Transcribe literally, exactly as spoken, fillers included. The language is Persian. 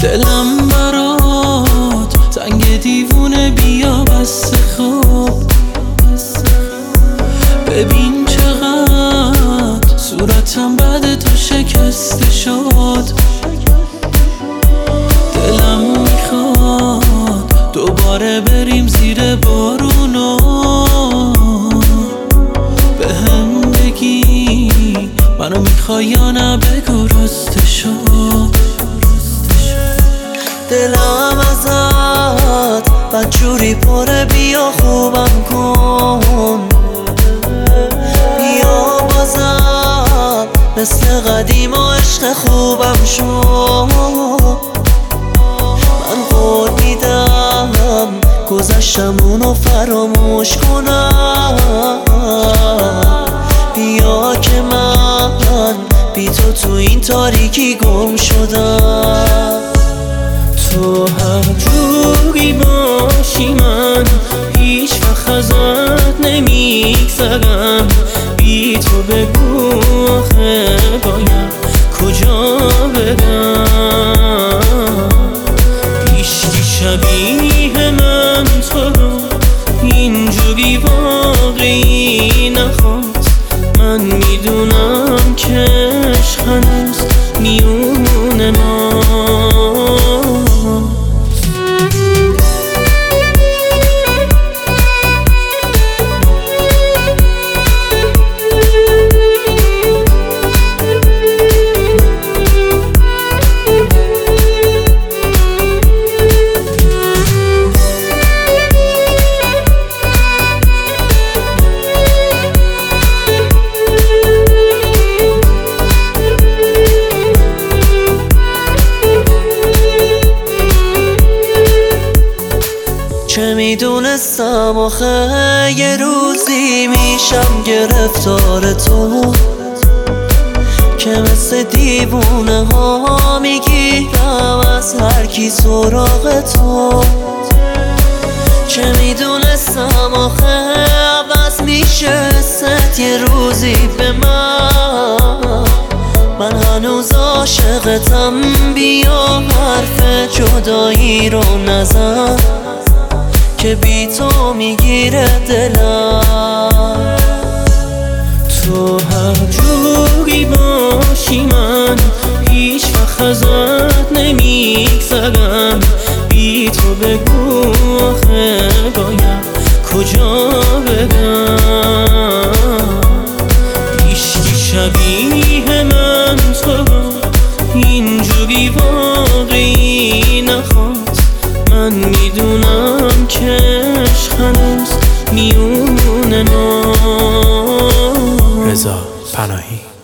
دلم برات تنگ دیوونه، بیا بس خواب. ببین چقدر صورتم بعد تو شکسته شد. دلم میخواد دوباره بریم زیر بارونا، به هم بگی منو میخوای یا نه، بگو راسته شد. دلم ازت بدجوری پره، بیا خوبم کن. بیا بازم مثل قدیم و عشق خوبم شو. من قول میدم گذشتمونو فراموش کنم. بیا که من بی تو تو این تاریکی گم شدم. تو هر جوری باشی من هیچ وقت ازت نمیگذرم. بی تو بگو آخه باید کجا برم. هیچکی شبیه من تو رو اینجوری واقعی نخواست. من میدونم که عشق هنوز میونه ما. چه میدونستم آخه یه روزی میشم گرفتار تو، که مثل دیوونه ها میگیرم از هر کی سراغ تو. چه میدونستم آخه عوض میشه ست یه روزی به من. من هنوز عاشقتم، بیا حرف جدایی رو نزن که بی تو میگیره دلم. تو هر جوری باشی من هیچ وقت ازت نمیگذرم. بی تو بگو آخه باید کجا برم. هیچکی شبیه من تو رو اینجوری واقعی نخواست. من میدونم که عشق هنوز میونه ما. رضا پناهی.